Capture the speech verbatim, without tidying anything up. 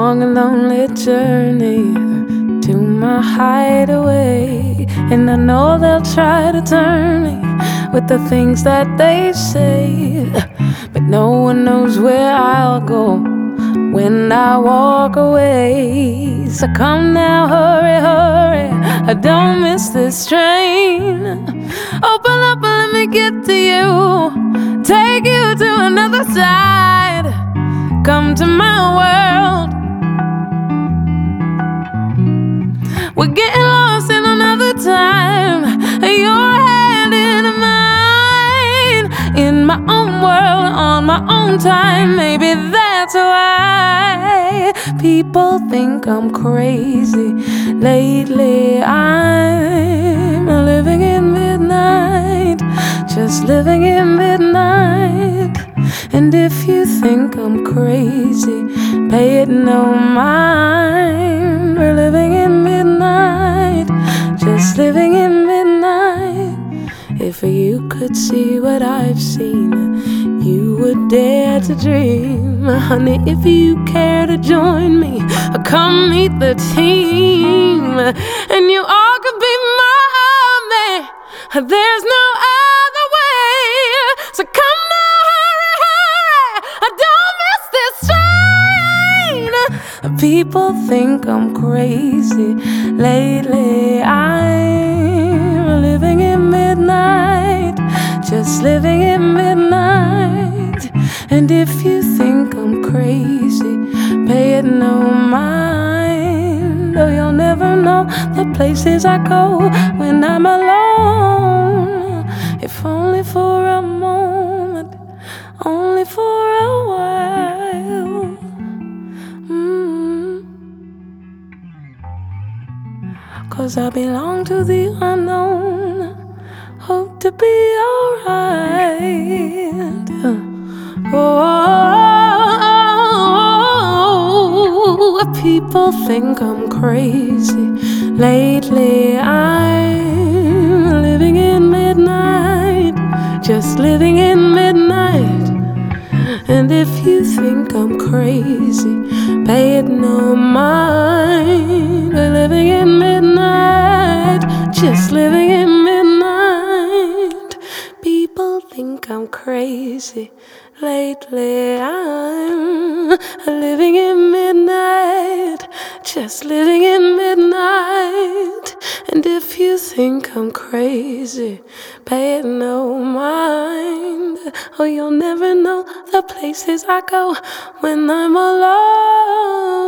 long and lonely journey to my hideaway. And I know they'll try to turn me with the things that they say, but no one knows where I'll go when I walk away. So come now, hurry, hurry, I don't miss this train. Open up and let me get to you, take you to another side. Come to my world, we're getting lost in another time. Your hand in mine, in my own world, on my own time. Maybe that's why people think I'm crazy. Lately I'm living in midnight, just living in midnight. And if you think I'm crazy, pay it no mind. We're living in midnight, just living in midnight. If you could see what I've seen, you would dare to dream. Honey, if you care to join me, come meet the team. And you all could be my army, there's no other way. So come now, hurry, hurry, don't miss this train. People think I'm crazy. Lately I'm living in midnight, just living in midnight. And if you think I'm crazy, pay it no mind. Oh, you'll never know the places I go when I'm alone. If only for a moment, only for a while. mm. 'Cause I belong to the unknown, hope to be alright. Oh, people think I'm crazy. Lately I'm living in midnight, just living in midnight. And if you think I'm crazy, pay it no mind. We're living in midnight, just living in midnight. People think I'm crazy. Lately I'm living in midnight, just living in midnight. And if you think I'm crazy, pay it no mind. Oh, you'll never know the places I go when I'm alone.